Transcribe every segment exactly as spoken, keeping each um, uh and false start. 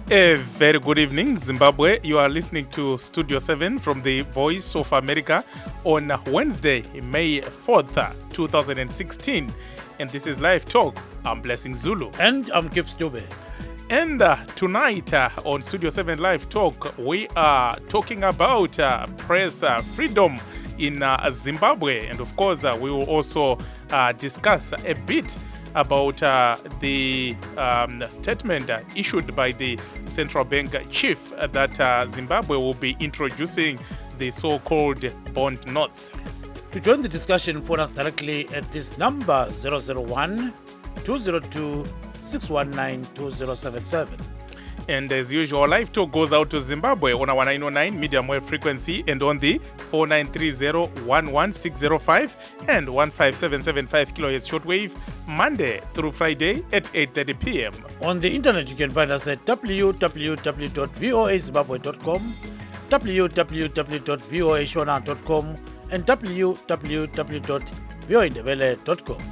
A very good evening, Zimbabwe. You are listening to Studio seven from the Voice of America on Wednesday, May fourth, twenty sixteen. And this is Live Talk. I'm Blessing Zulu. And I'm Gibbs Dube. And uh, tonight uh, on Studio seven Live Talk, we are talking about uh, press uh, freedom in uh, Zimbabwe. And of course, uh, we will also uh, discuss a bit about uh, the um, statement uh, issued by the central bank chief uh, that uh, Zimbabwe will be introducing the so-called bond notes. To join the discussion, phone us directly at this number zero zero one, two zero two, six one nine, two zero seven seven. And as usual, Live Talk goes out to Zimbabwe on our nine oh nine medium wave frequency and on the four nine three zero, one one six zero five and one five seven seven five kilohertz shortwave, Monday through Friday at eight thirty p.m. On the internet, you can find us at w w w dot voa zimbabwe dot com, w w w dot voa shona dot com, and w w w dot voa ndebele dot com.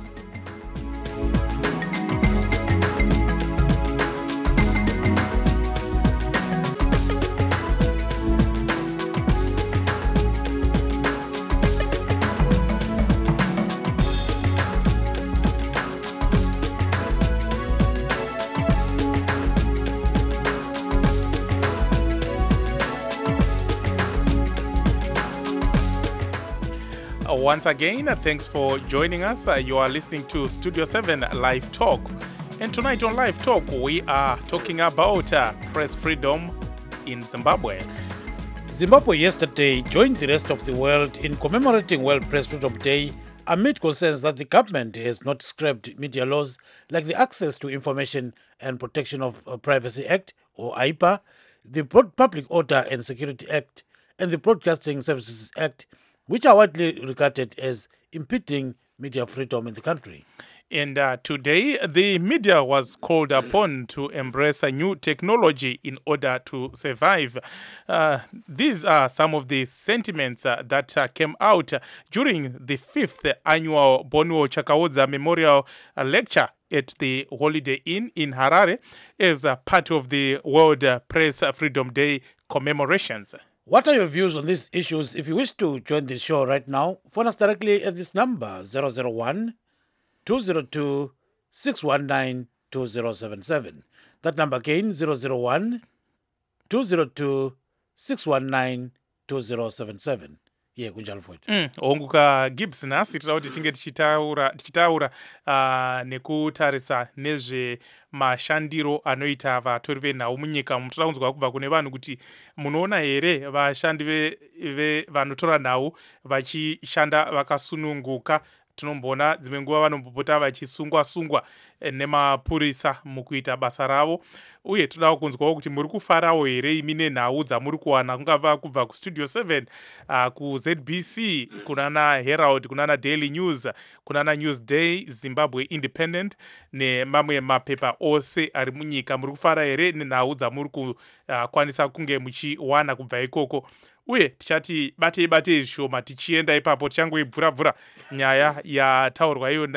Once again, uh, thanks for joining us. Uh, you are listening to Studio seven Live Talk. And tonight on Live Talk, we are talking about uh, press freedom in Zimbabwe. Zimbabwe yesterday joined the rest of the world in commemorating World Press Freedom Day amid concerns that the government has not scrapped media laws like the Access to Information and Protection of uh, Privacy Act, or I P A, the Public Order and Security Act, and the Broadcasting Services Act, which are widely regarded as impeding media freedom in the country. And uh, today, the media was called upon to embrace a new technology in order to survive. Uh, these are some of the sentiments uh, that uh, came out uh, during the fifth annual Boniwo Chakaodza Memorial uh, Lecture at the Holiday Inn in Harare as a part of the World uh, Press Freedom Day commemorations. What are your views on these issues? If you wish to join the show right now, phone us directly at this number zero zero one, two zero two, six one nine, two zero seven seven. That number again, zero zero one, two zero two, six one nine, two zero seven seven. Yeah, kunjalo futhi. Mm, onguka Gibbs nasi tira kuti tinge tichitaura tichitaura uh, nekutarisa nezve mashandiro anoita vatori venhau munyika. Munotora kunzwa kubva kune vanhu kuti munoona here vashandi ve, ve vanotora nhau vachishanda vakasununguka. Tinomboona dzimwe nguva vanombopota vachisungwa sungwa nemapurisa mukuita basa ravo, uye toda kunzwawo kuti muri kufarawo here imi nenhau dzamuri kuwana, kungava kubva kustudio seven, uh, kuZ B C, kunana Herald, kunana Daily News, kunana Newsday, Zimbabwe Independent nemamwe mapepa ose ari munyika. Muri kufara here nenhau dzamuri kukwanisa kunge muchiwana kubva ikoko. Uye tichati batei batei zvishoma tichienda ipapo tichangoibvura bvura nyaya yataurwa iyo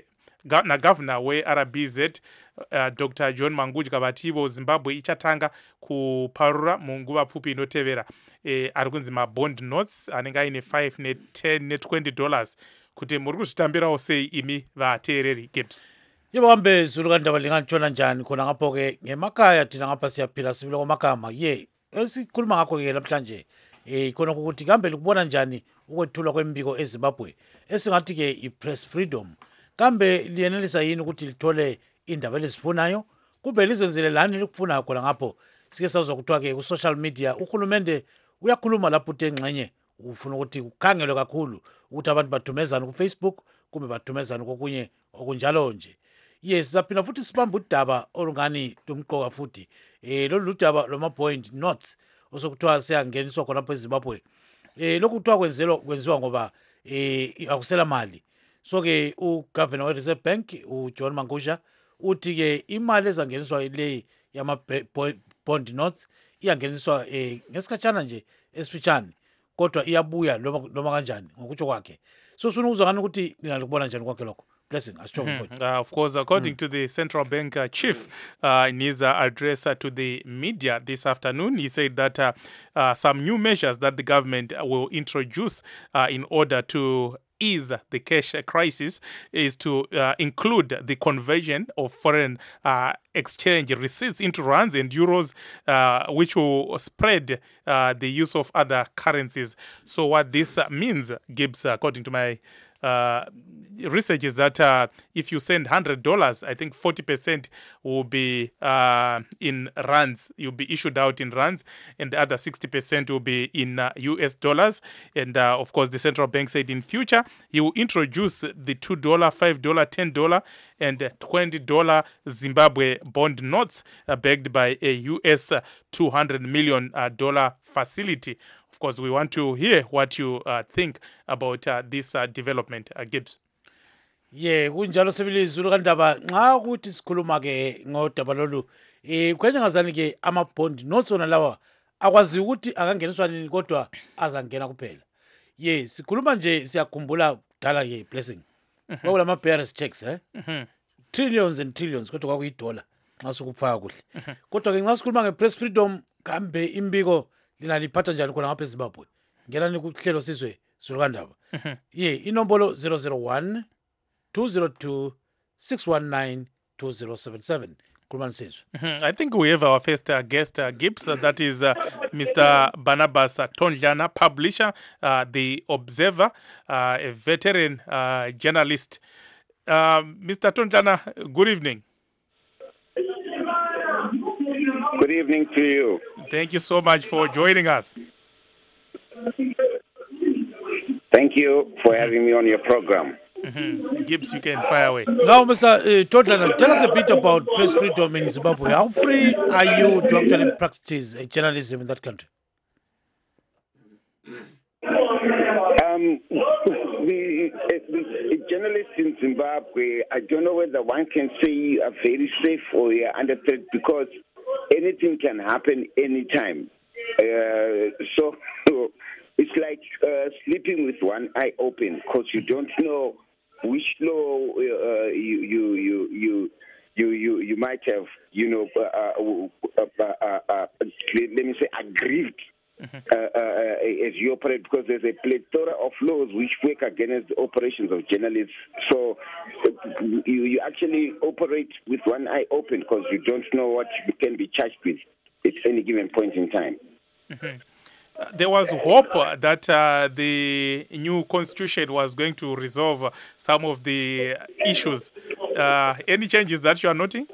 nagavhuna weR B Z uh, Doctor John Mangudya vativo Zimbabwe ichatanga kuparura munguva pfupi inotevera e, ari kunzi mabond notes anenge aine five ne ten ne twenty dollars. Kuti muri kuzvitambirawo sei imi vateereri Gibbs? Yebo hambe Zulu kandaba lingantshona njani khona ngapho ke ngemakhaya thina ngapha siyaphila sibile kwamagama. Ye esikhuluma ngakho ke namhlanje eh khona ukuthi kambe likubona njani ukwethulwa kwembiko eZimbabwe esingathi ke i-press freedom, kambe liyenelisa yini ukuthi lithole indaba lezifunayo, kube lizenzele lani likufunayo khona ngapho? Sike sawuzwa kuthiwa ke ku-social media uhulumende uyakhuluma lapho uthi engxenye ufuna ukuthi kukhangelwe kakhulu ukuthi abantu bathumezane ku-Facebook kumbe bathumezane kokunye okunjalo nje. Yes, saphinda futhi sibambe udaba olungani lumqoka futhi eh lolu daba lwama-point notes osokuthiwa siyangeniswa khonapho eZimbabwe. Eh lokhu kuthiwa kwenzelwa kwenziwa ngoba eh akusela mali. So ke uGovernor we-Reserve Bank uJohn Mangudya uthi ke imali ezangeniswa ile yama bond notes iyangeniswa eh ngesikhatshana nje esifitshane, kodwa iyabuya noma noma kanjani ngokutsho kwakhe. So sifuna ukuzwa ngani ukuthi lina likubona njani kwakhe lokho? Blessing, a strong point. Uh, of course, according to the central bank uh, chief uh, in his uh, address uh, to the media this afternoon, he said that uh, uh, some new measures that the government will introduce uh, in order to ease the cash crisis is to uh, include the conversion of foreign uh, exchange receipts into rands and euros, uh, which will spread uh, the use of other currencies. So what this uh, means, Gibbs, according to my uh, research, is that uh, if you send one hundred dollars, I think forty percent will be uh, in rands. You'll be issued out in rands, and the other sixty percent will be in uh, U S dollars. And uh, of course, the central bank said in future, he will introduce the two dollars, five dollars, ten dollars, and twenty dollars Zimbabwe bond notes uh, backed by a U S two hundred million dollars facility. Of course, we want to hear what you uh, think about uh, this uh, development, uh, Gibbs. Ye kunjalo sibili Zulu kandaba nxa ukuthi sikhuluma ke ngodaba lolu eh kwenye ngazani ke ama bond notes ona lawa akwazi ukuthi akangeniswa nini kodwa azangena kuphela. Ye sikhuluma nje siyakhumbula dala ke Blessing. Kwakula ama bearers checks eh trillions and trillions kodwa kwakuyidollar nxa sokufaka kuhle. Kodwa ke nxa sikhuluma ngepress freedom kambe imbiko linaliphatha njani khona ngapha eZimbabwe. Ngelani kuhlelo sizwe Zulu kandaba. Ye inombolo zero zero one two zero two six one nine two zero seven seven. Mm-hmm. I think we have our first uh, guest, uh, Gibbs. Uh, that is uh, Mister Barnabas uh, Tonjana, publisher, uh, The Observer, uh, a veteran uh, journalist. Uh, Mister Tonjana, good evening. Good evening to you. Thank you so much for joining us. Thank you for having me on your program. Mm-hmm. Gibbs, you can fire away. Now, Mister Uh, Tonjana, tell us a bit about press freedom in Zimbabwe. How free are you to actually practice uh, journalism in that country? Um, the, the, the journalists in Zimbabwe, I don't know whether one can say are very safe or they are under threat because anything can happen anytime. Uh, so it's like uh, sleeping with one eye open because you don't know which law uh, you, you you you you you you might have you know uh, uh, uh, uh, uh, let me say aggrieved. Mm-hmm. uh, uh, as you operate, because there's a plethora of laws which work against the operations of journalists. So uh, you, you actually operate with one eye open because you don't know what you can be charged with at any given point in time. Mm-hmm. Uh, there was hope uh, that uh, the new constitution was going to resolve uh, some of the issues. Uh, any changes that you are noting?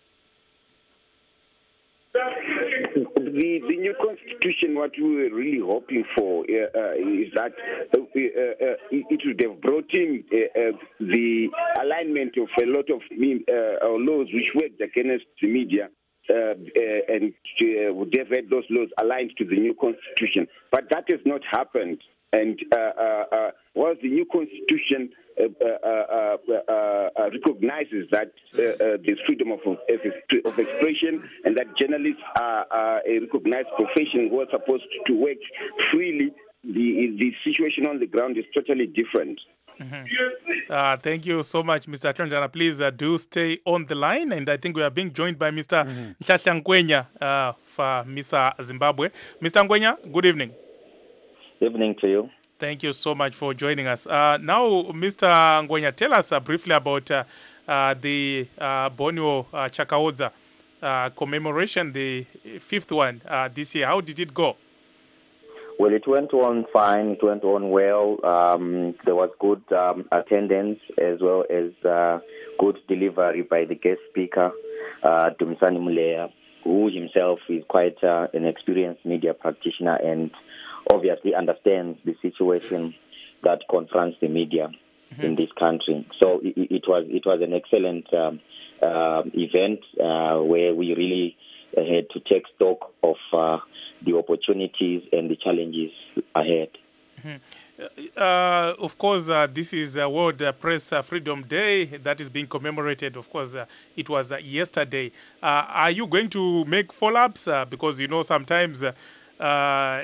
The, the new constitution, what we were really hoping for uh, uh, is that uh, uh, uh, it would have brought in uh, uh, the alignment of a lot of uh, laws which worked against the media uh, uh, and uh, would have had those laws aligned to the new constitution. But that has not happened. And uh, uh, uh, whilst the new constitution uh, uh, uh, uh, uh, recognizes that uh, uh, there's freedom of, of, of expression and that journalists are, are a recognized profession who are supposed to work freely, the, the situation on the ground is totally different. Mm-hmm. Uh, thank you so much, Mister Tonjana. Please uh, do stay on the line. And I think we are being joined by Mister Nhlanhla Ngwenya uh, for Mister Zimbabwe. Mister Ngwenya, good evening. Evening to you. Thank you so much for joining us. Uh, now, Mister Ngwenya, tell us uh, briefly about uh, uh, the uh, Boniwo uh, Chakaodza uh, commemoration, the fifth one uh, this year. How did it go? Well, it went on fine. It went on well. Um, there was good um, attendance as well as uh, good delivery by the guest speaker, uh, Dumisani Muleya, who himself is quite uh, an experienced media practitioner and obviously understands the situation that confronts the media mm-hmm. in this country. So it, it was it was an excellent um, uh, event uh, where we really uh, had to take stock of uh, the opportunities and the challenges ahead. Mm-hmm. Uh, of course, uh, this is uh, World uh, Press uh, Freedom Day that is being commemorated. Of course, uh, it was uh, yesterday. Uh, are you going to make follow-ups? Uh, because, you know, sometimes uh, uh,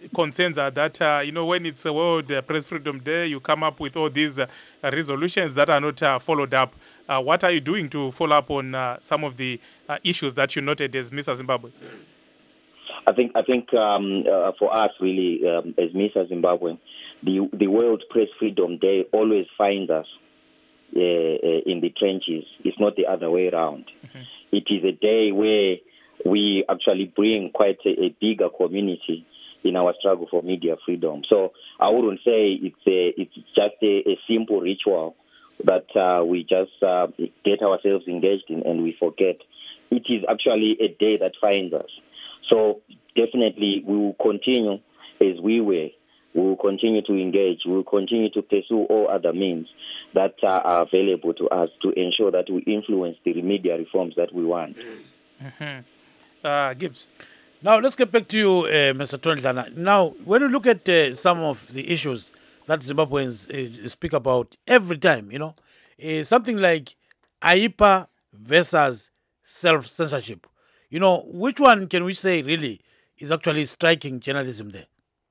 concerns are that, uh, you know, when it's a World uh, Press Freedom Day, you come up with all these uh, resolutions that are not uh, followed up. Uh, what are you doing to follow up on uh, some of the uh, issues that you noted as Mister Zimbabwe? I think I think um, uh, for us, really, um, as Mister Zimbabwe, the the World Press Freedom Day always finds us uh, uh, in the trenches. It's not the other way around. Mm-hmm. It is a day where we actually bring quite a, a bigger community in our struggle for media freedom. So I wouldn't say it's a, it's just a, a simple ritual that uh, we just uh, get ourselves engaged in and we forget. It is actually a day that finds us. So definitely we will continue as we were. We will continue to engage. We will continue to pursue all other means that uh, are available to us to ensure that we influence the media reforms that we want. Mm-hmm. Uh, Gibbs. Now, let's get back to you, uh, Mister Tondlana. Now, when you look at uh, some of the issues that Zimbabweans uh, speak about every time, you know, uh, something like A I P A versus self-censorship. You know, which one can we say really is actually striking journalism there?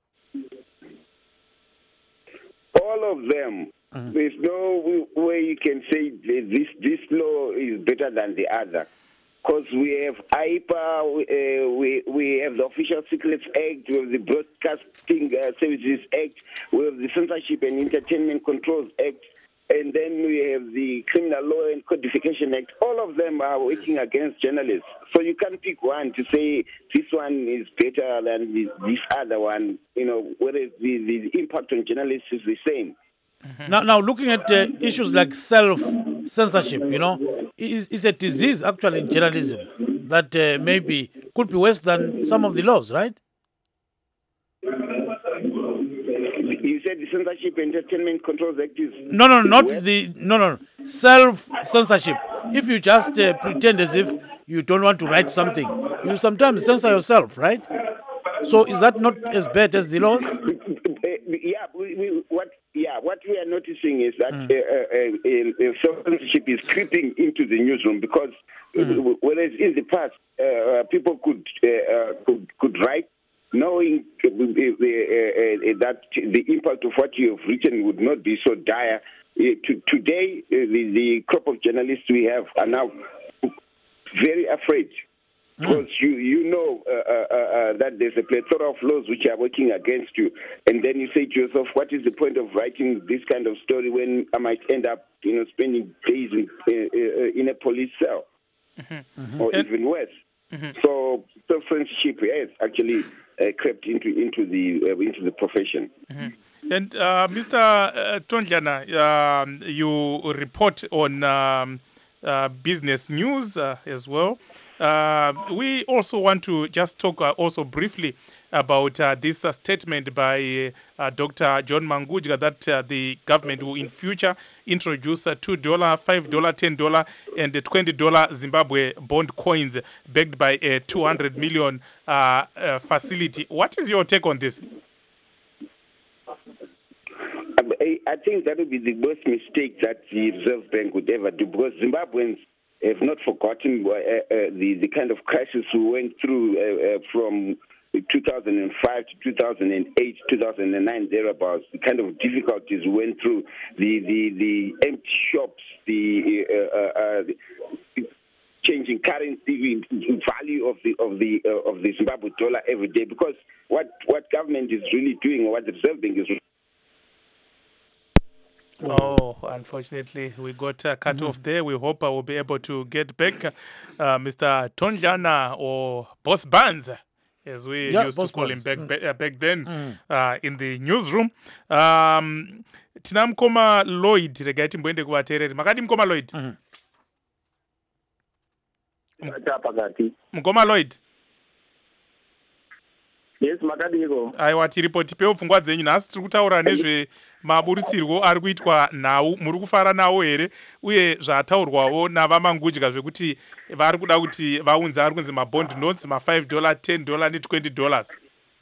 All of them. Mm-hmm. There's no way you can say this this law is better than the other. Because we have A I P A, uh, we, we have the Official Secrets Act, we have the Broadcasting uh, Services Act, we have the Censorship and Entertainment Controls Act, and then we have the Criminal Law and Codification Act. All of them are working against journalists. So you can't pick one to say this one is better than this, this other one, you know, whereas the, the impact on journalists is the same. Mm-hmm. Now, now, looking at uh, issues like self-censorship, you know, is, is a disease actually in journalism that uh, maybe could be worse than some of the laws, right? You said the Censorship and Entertainment Controls Act is... No, no, not worse? the... No, no, self-censorship. If you just uh, pretend as if you don't want to write something, you sometimes censor yourself, right? So is that not as bad as the laws? Yeah, we, we, what yeah, what we are noticing is that mm. uh, uh, uh, self-censorship is creeping into the newsroom because mm. whereas in the past uh, people could, uh, uh, could could write knowing uh, uh, uh, that the impact of what you have written would not be so dire. Uh, to, today, uh, the, the crop of journalists we have are now very afraid. Because you, you know uh, uh, uh, that there's a plethora of laws which are working against you. And then you say to yourself, what is the point of writing this kind of story when I might end up, you know, spending days in, uh, in a police cell? Mm-hmm. Mm-hmm. Or even worse. Mm-hmm. So self-censorship has actually uh, crept into into the uh, into the profession. Mm-hmm. And uh, Mister Uh, Tondlana, uh, you report on um, uh, business news uh, as well. Uh, we also want to just talk uh, also briefly about uh, this uh, statement by uh, Doctor John Mangudya that uh, the government will in future introduce uh, two dollars, five dollars, ten dollars and twenty dollars Zimbabwe bond coins backed by a two hundred million uh, uh, facility. What is your take on this? I think that would be the worst mistake that the Reserve Bank would ever do because Zimbabweans have not forgotten uh, uh, the, the kind of crisis we went through uh, uh, from two thousand five to two thousand eight, two thousand nine, thereabouts, the kind of difficulties we went through, the, the, the empty shops, the, uh, uh, uh, the changing currency value of the of the uh, of the Zimbabwe dollar every day. Because what, what government is really doing, or what the Reserve Bank is really Oh, unfortunately, we got uh, cut mm-hmm. off there. We hope I will be able to get back uh, Mister Tondlana or Boss Bands, as we yeah, used Boss to call Bands. him back mm. back then mm. uh, in the newsroom. Um, tina mukoma Lloyd regai timboende kuvateereri. Makadi mukoma Lloyd? Mm. Mukoma Lloyd? Yes, makadiko. Aiwa, tiripo tipeo pfungwa dzenyu. Nhasi tiri kutaura nezve maburitsirwo ari kuitwa nhau. Muri kufara nawo here uye zvataurwawo navamangudya zvekuti vari kuda kuti vaunze ari kunzi mabond notes ma-five dollars, ten dollars ne-twenty dollars.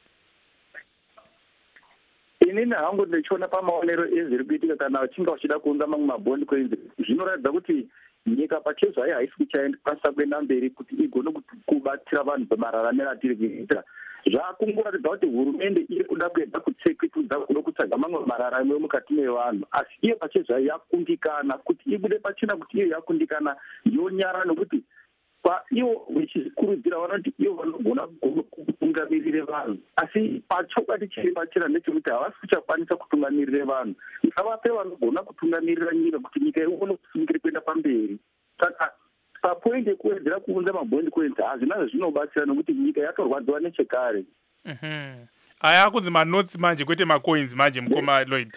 Inini hangu ndichiona pamaonero ezviri kuitika kana uchinge uchida kuunza mamwe mabond coins zvinoratidza kuti nyika pachezo hai haisi kuchakwanisa kuenda mberi kuti igone kubatsira vanhu pamararamiro atiri kuita. Zvakungoratidza kuti hurumende iri kuda kuenda kutseketudza kuda kutsvaga mamwe mararamiro mukati mevanhu, asi iyo pachezo hai yakundikana kuti ibude pachena kuti iyo yakundikana yonyara, nokuti paivo vechikurudzira vanoti ivo vanogona kutungamirire vanhu, asi pachokwadi chiri pachena ndechekuti havasi kuchakwanisa kutungamirire vanhu. Ngavape vanogona kutungamirira nyika kuti nyika ione kusumikire kuenda pamberi. Saka papoindi yekuwedzera kuunza mabhondi coins hazvina zvinobatsira nokuti nyika yatorwadziwa nechekare. Aya akunzi manotsi manje kwete macoins manje mukoma Lloyd.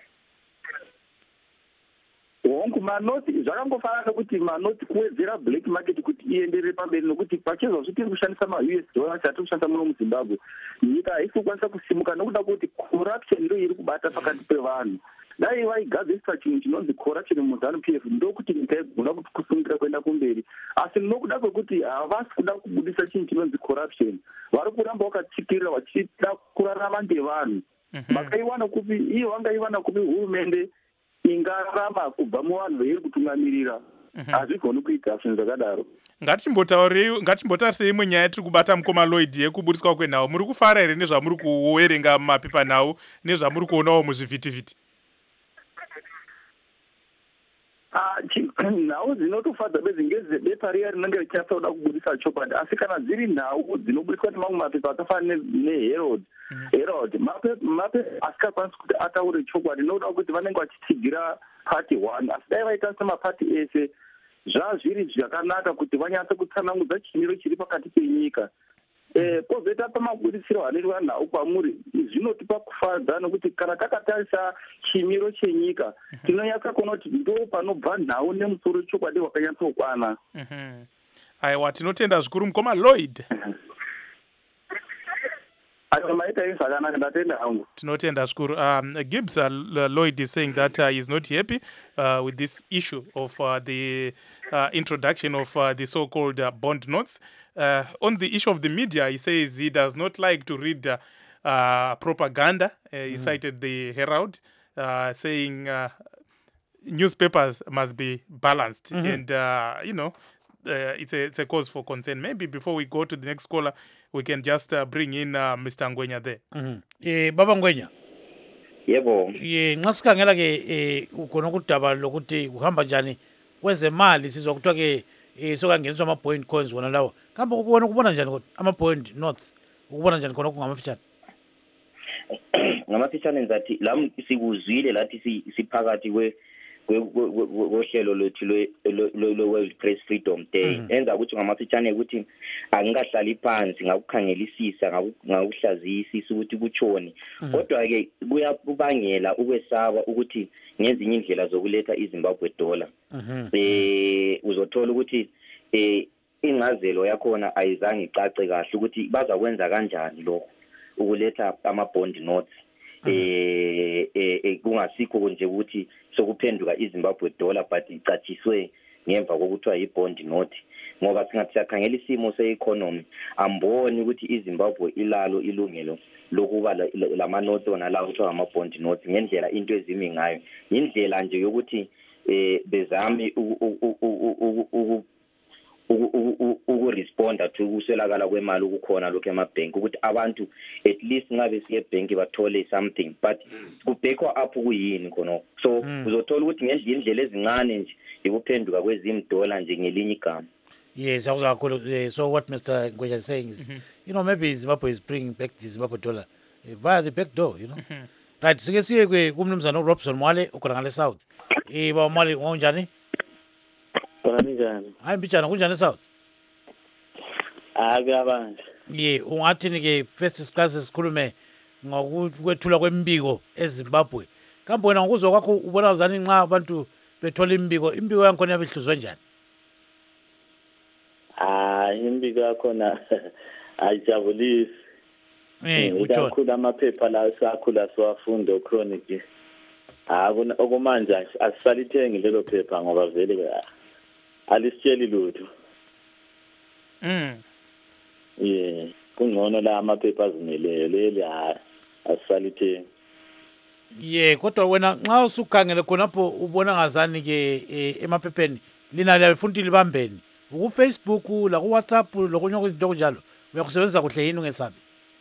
hongu manoti zvakangofanana nokuti manoti kuwedzera black market kuti ienderere pamberi, nokuti pachezva zvitiri kushandisa ma-U S dollars atiri kushandisa muno muZimbabwe, nyika haisi kukwanisa kusimuka nokuda kuti corruption ndo iri kubata pakati pevanhu. Dai vaigadzirisa chinhu chinonzi corruption muZanu P F ndokuti nyika igona kuti kusungirira kuenda kumberi, asi nokuda kwekuti havasi kuda kubudisa chinhu chinonzi corruption, vari kuramba vakatsikirira vachida kurarama ngevanhu. Vakaiwana kupi iyo vangaiwana kupi hurumende ingararama kubva muvanhu veiri kutungamirira, hazvigoni kuita zvinhu zvakadaro. Ngatimbotarisei imwe nyaya tiri kubata mukoma Lloyd yekubudiswa kwenhau. Muri kufara here nezvamuri kuverenga mumapepa nhau nezvamuri kuonawo muzvivhitivhiti? Nhau dzinotofadza bedzi ngedzebepa riya rinenge richasauda kubudisa chokwadi, asi kana dziri nhau dzinobudiswa nemamwe mapepa akafanana neHerald Herald mapepa asikakwanisi kuti ataure chokwadi nokuda kuti vanenge vachitsigira party one, asi dai vaita semapati ese zvazviri zvakanaka kuti vanyatse kutsanangudza chimiro chiri pakati penyika. Pozoita pamabudisiro anoitwa nhau kwamuri zvinotipa kufadza nokuti kana takatarisa chimiro chenyika tinonyatsa kuona kuti ndo panobva nhau nemusoro chokwadi wakanyatsokwana. Aiwa, tinotenda zvikuru mukoma Lloyd. Tinotenda zvikuru. Um, Gibbs uh, Lloyd is saying that uh, he's not happy uh, with this issue of uh, the uh, introduction of uh, the so-called uh, bond notes. Uh, on the issue of the media, he says he does not like to read uh, uh, propaganda. Uh, he mm. cited the Herald, uh, saying uh, newspapers must be balanced. Mm-hmm. And, uh, you know, uh, it's, a, it's a cause for concern. Maybe before we go to the next caller, we can just uh, bring in uh, Mister Ngwenya there. Mm-hmm. Eh, Baba Ngwenya. Yebo. Ye ngasikhangela ke eh ukona ukudaba lokuthi kuhamba njani kwezemali sizwa kuthiwa ke eh sokangeniswa ama point coins wona lawo. Kambe ukubona kubona njani kodwa ama point notes ukubona njani khona kungamafitshane? Ngamafitshane ngizathi la sikuzwile lathi siphakathi kwe kohlelo lwethu lwe World Press Freedom Day. Enza ukuthi ngamafitshane ukuthi angikahlali phansi ngakukhangelisisa ngakuhlazisisa ukuthi kuchoni, kodwa ke kuyabangela ukwesaba ukuthi ngezinye indlela zokuletha iZimbabwe dollar eh uzothola ukuthi eh ingazelo yakhona ayizange icace kahle ukuthi bazakwenza kanjani lokho ukuletha ama bond notes. eh eh kungasikho nje ukuthi sokuphenduka iZimbabwe dollar but icathiswe ngemva kokuthiwa yi-bond note, ngoba singathi siyakhangela isimo se-economy amboni ukuthi iZimbabwe ilalo ilungelo lokuba lama note ona la kuthiwa ama-bond note ngendlela into ezimi ngayo. Indlela nje yokuthi eh bezami ukuresponda to ukuswelakala kwemali ukukhona lokho emabhenki ukuthi abantu at least ngabe siye ebhenki bathole something, but kubhekwa apho kuyini khona. So uzothola ukuthi ngendlela ezincane nje ikuphenduka kwezimdola nje ngelinye igama. Yes, I was uh, so what Mister Ngwenya is saying is, mm-hmm. you know, maybe Zimbabwe is bringing back the Zimbabwe dollar uh, via the back door, you know. Mm-hmm. Right, sike siye kwe kumnumzana Robson Mwale ukhona ngale South. Eh ba Mwale ngonjani? Bona njani? Hayi mbijana kunjani South? Ah kuyabanje. Ye, ungathini ke first class sikhulume ngokwethula kwembiko eZimbabwe. Kambe wena ngokuzwa kwakho ubona uzani nxa abantu bethola imbiko, imbiko yakhona yabehluzwe njani? Ah, imbiko yakhona ayijabulisi. Eh, utsho. Kakhulu amaphepha la sakhula siwafunda Chronicle. Ah, okumanje asisalithengi lelo phepha ngoba vele alisitsheli lutho. Mm. Yeah, kungcono la amaphepha azimeleyo leli asisalithengi. Ye, kodwa wena nxa usukhangele khonapho ubona ngazani ke emaphepheni lina liyafuna ukuthi libambeni ukufacebook la kuwhatsapp lokunye kwezinto okunjalo uyakusebenzisa kuhle yini ungesabi?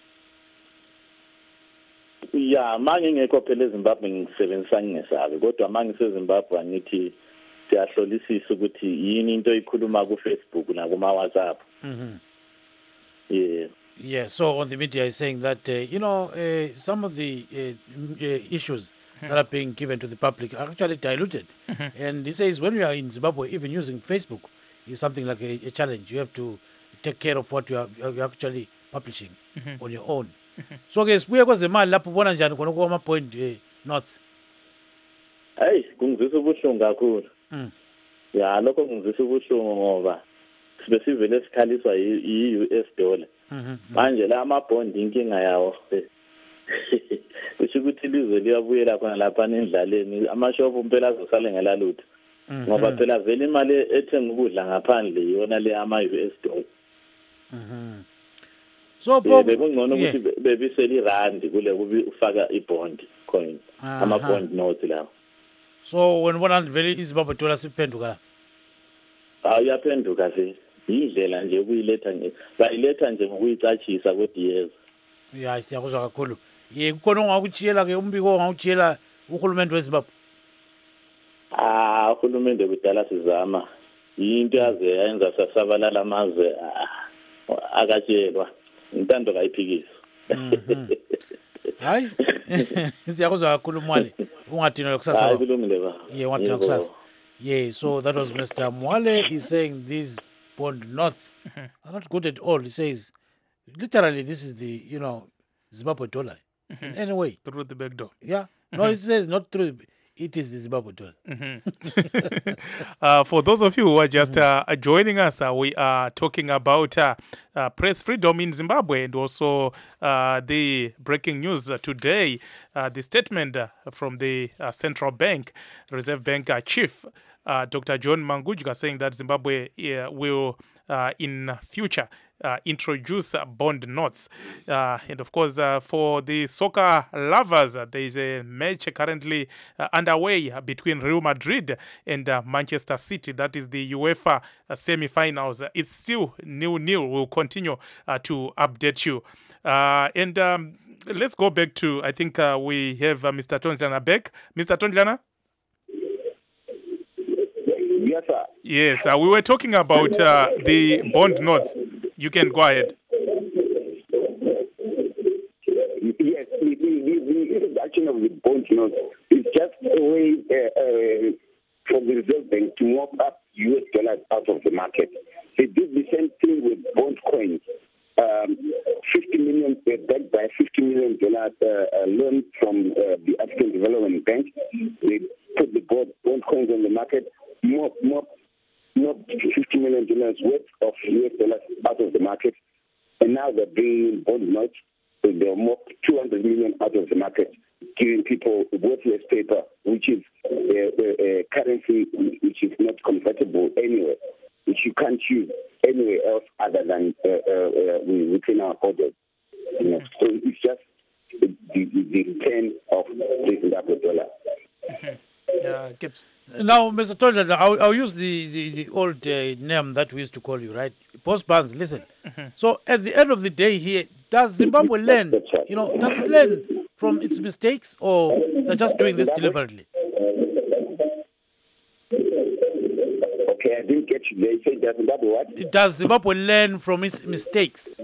ya manje ngekho phela eZimbabwe ngisebenzisa ngingesabi kodwa manje ngiseZimbabwe angithi siyahlolisisa ukuthi yini into eyikhuluma ku Facebook na kuma WhatsApp. Mhm. Yeah. Yeah, so on the media is saying that, uh, you know, uh, some of the uh, m- uh, issues that are being given to the public are actually diluted. And he says when you are in Zimbabwe, even using Facebook is something like a, a challenge. You have to take care of what you are, you are actually publishing on your own. So, ke sibuye kwezemali lapho ubona njani khona kuma point uh, notes. Hey, kungizisa ubuhlungu kakhulu. Mm. Ya lokho kungizisa ubuhlungu ngoba sibe sivele sikhaliswa i-U S dollar. Mhm. Manje la amabond inkinga yawo. Kusho ukuthi ilizwe liyabuyela khona lapha endlaleni amashopu impela azosale ngelalutho. Ngoba phela vele imali ethenga ukudla ngaphandle yona le ama U S dollar. Mhm. So, Eh, Bob, bekungcono yeah. ukuthi bebisela irandi kule kubi ufaka ibond coin. Ama Aha. bond notes lawo. So when ubona vele iZimbabwe dollar siphenduka la. Ah uyaphenduka vele. Indlela nje ukuyiletha nje. Bayiletha nje ngokuyicatshisa kwe-D S. Ya siyakuzwa kakhulu. Ye kukhona ongakutshiyela ke umbiko ongakutshiyela uhulumende weZimbabwe. Ah uhulumende kudala sizama. Into yaze yenza sasabalala amazwe ah, akatshelwa. Intando kayiphikisa. Mhm. Hayi. Siyakuzwa kakhulu Mwale. Ungadinwa Hayi kusasa. kulungile ba. Yeah, ungadinwa Yebo. kusasa. Yeah, so that was Mister Mwale. He's saying these bond notes are not good at all. He says literally this is the, you know, Zimbabwe dollar in any way. Through the back door. Yeah. No, he says not through. It is the Zimbabwe dollar. uh, for those of you who are just uh, joining us, uh, we are talking about uh, uh, press freedom in Zimbabwe and also uh, the breaking news uh, today, uh, the statement uh, from the uh, central bank, Reserve Bank uh, chief, uh, Doctor John Mangujka, saying that Zimbabwe uh, will uh, in future uh, introduce uh, bond notes. Uh, and of course, uh, for the soccer lovers, uh, there is a match currently uh, underway uh, between Real Madrid and uh, Manchester City. That is the UEFA uh, semi-finals. Uh, it's still nil-nil. We'll continue uh, to update you. Uh, and um, let's go back to, I think uh, we have uh, Mister Tondlana back. Mister Tondlana? Yes, sir. Yes, uh, we were talking about uh, the bond notes. You can go ahead. Yes, the, the, the, the introduction of the bond note is just a way uh, uh, for the Reserve Bank to mop up U S dollars out of the market. They did the same thing with bond coins. Um, fifty million, uh, backed by fifty million dollar uh, uh, loan from uh, the African Development Bank. They put the bond, bond coins on the market, mop, mop, mop fifty million dollars worth of U S dollars out of the market, and now they're bringing bond notes. So they'll mop two hundred million out of the market, giving people worthless paper, which is a, a, a currency which is not convertible anywhere, which you can't use anywhere else other than uh, uh, uh, within our borders. You know, so it's just the, the, the return of the Zimbabwe dollar. Uh, Gibbs. Now, Mister Tondlana, I'll, I'll use the, the, the old uh, name that we used to call you, right? Post Barnes, listen. So at the end of the day here, does Zimbabwe learn, That's right. you know, does it learn from its mistakes or they're just doing this deliberately? Okay, I didn't get you. They said that Zimbabwe what? Does Zimbabwe learn from its mistakes?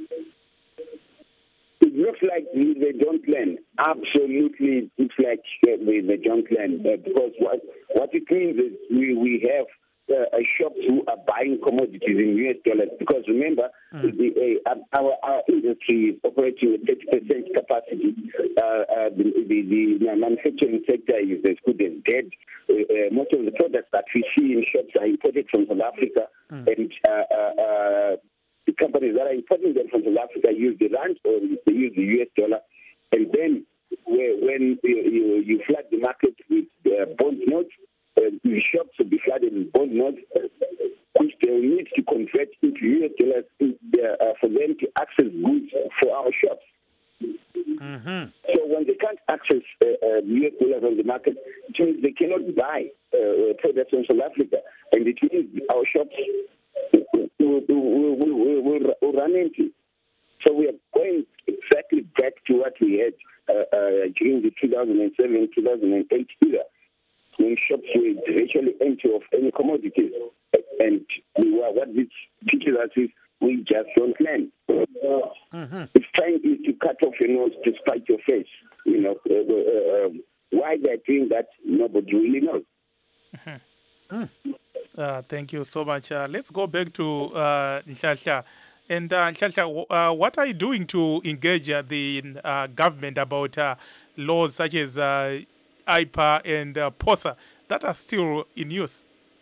It looks like they they don't learn. Absolutely, it's like uh, they, they don't learn. Uh, because what what it means is we, we have uh, uh, shops who are buying commodities in U S dollars. Because remember, Mm. the, uh, our, our industry is operating with thirty percent capacity. Uh, uh, the, the, the manufacturing sector is as good as dead. Uh, uh, most of the products that we see in shops are imported from South Africa. Mm. And uh, uh, uh, the companies that are importing them from South Africa use the rand or they use the U S dollar. And then where, when you, you, you flood the market with uh, bond notes, uh, the shops will be flooded with bond notes, which they will need to convert into U S dollars uh, uh, for them to access goods for our shops. Mm-hmm. So when they can't access uh, uh, U S dollars on the market, it means they cannot buy uh, products from South Africa. And and it means our shops will, will, will, will, will run empty. So we are going exactly back to what we had uh, uh, during the two thousand seven, two thousand eight era, when shops were virtually empty of any commodities. And we were, what this teaches us is we just don't plan. Mm-hmm. It's trying to cut off your nose to spite your face. You know, uh, uh, uh, why they're doing that, nobody really knows. Mm-hmm. Mm. Uh, thank you so much. Uh, let's go back to uh, Nhlanhla. And uh, Nhlanhla, uh, what are you doing to engage uh, the uh, government about uh, laws such as uh, I P A and uh, POSA that are still in use?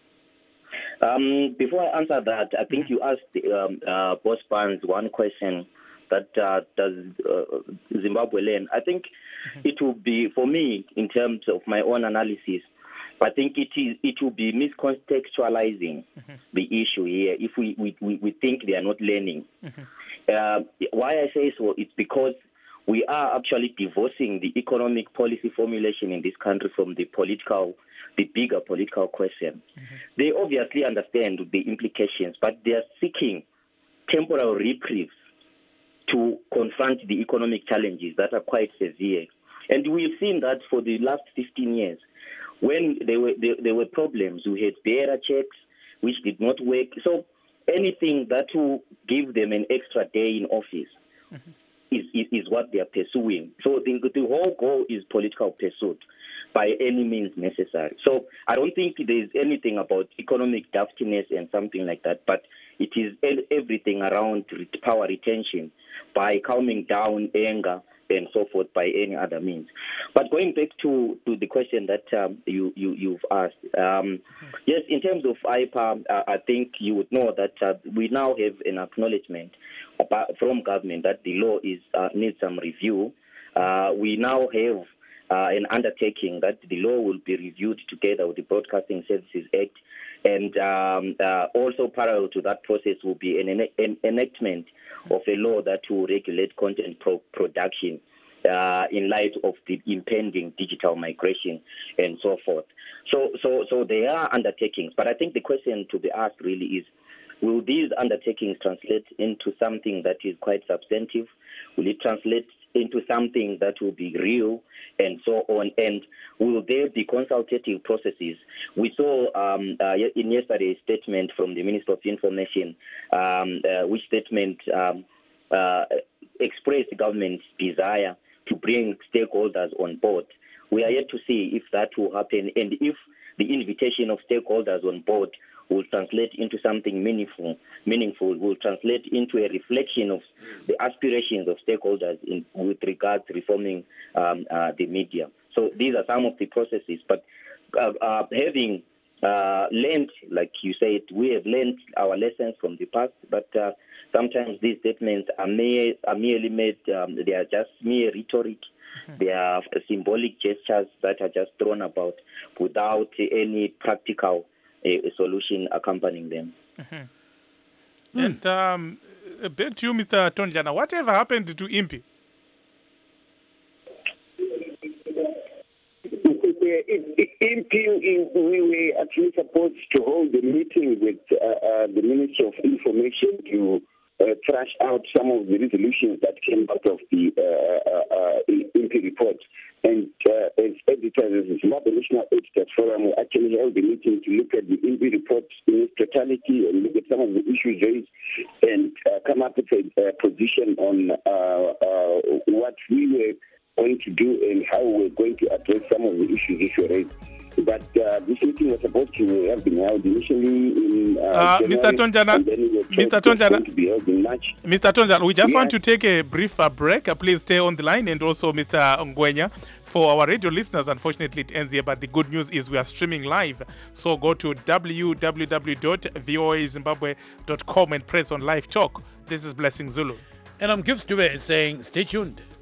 Um, before I answer that, I think you asked um, uh, Boss Barnes one question that uh, does uh, Zimbabwe learn? I think mm-hmm. it will be, for me, in terms of my own analysis, I think it is it will be miscontextualizing mm-hmm. the issue here if we, we, we, we think they are not learning. Mm-hmm. Uh, why I say so, it's because we are actually divorcing the economic policy formulation in this country from the political, the bigger political question. Mm-hmm. They obviously understand the implications, but they are seeking temporary reprieves to confront the economic challenges that are quite severe. And we've seen that for the last fifteen years. When there were there, there were problems, we had bearer checks which did not work. So anything that will give them an extra day in office mm-hmm. is, is is what they are pursuing. So the the whole goal is political pursuit by any means necessary. So I don't think there is anything about economic daftiness and something like that, but it is everything around power retention by calming down anger and so forth by any other means. But going back to, to the question that um, you, you, you've asked, um, yes, in terms of I P A, uh, I think you would know that uh, we now have an acknowledgement about, from government that the law is uh, needs some review. Uh, we now have uh, an undertaking that the law will be reviewed together with the Broadcasting Services Act, and um, uh, also parallel to that process will be an, an enactment of a law that will regulate content pro- production uh, in light of the impending digital migration and so forth. So, so, so they are undertakings, but I think the question to be asked really is, will these undertakings translate into something that is quite substantive? Will it translate into something that will be real and so on? And will there be consultative processes? We saw um, uh, in yesterday's statement from the Minister of Information, um, uh, which statement um, uh, expressed the government's desire to bring stakeholders on board. We are yet to see if that will happen and if the invitation of stakeholders on board will translate into something meaningful, meaningful, will translate into a reflection of the aspirations of stakeholders in, with regard to reforming um, uh, the media. So these are some of the processes. But uh, uh, having uh, learned, like you said, we have learned our lessons from the past, but uh, sometimes these statements are, mere, are merely made, um, they are just mere rhetoric. Mm-hmm. They are symbolic gestures that are just thrown about without any practical a, a solution accompanying them. Mm-hmm. Mm. And um, back to you, Mister Tonjana, whatever happened to I M P I? I M P I, we were actually supposed to hold a meeting with uh, uh, the Minister of Information to uh, thrash out some of the resolutions that came out of the uh, uh, uh, I M P I report. And uh, as editors, as Zimbabwe National Editors Forum, we actually held a meeting to look at the I M P I report in its totality and look at some of the issues raised and uh, come up with a uh, position on uh, uh, what we were going to do and how we're going to address some of the issues which were raised. But uh, this meeting was supposed to have been held initially in uh, uh, January, Mister Tonjana, Mister Tonjana, to be held in March. Mister Tonjana, we just yes. want to take a brief uh, break. Uh, please stay on the line, and also Mister Ngwenya. For our radio listeners, unfortunately it ends here, but the good news is we are streaming live. So go to w w w dot v o a zimbabwe dot com and press on live talk. This is Blessing Zulu. And I'm Gibbs Dube saying stay tuned.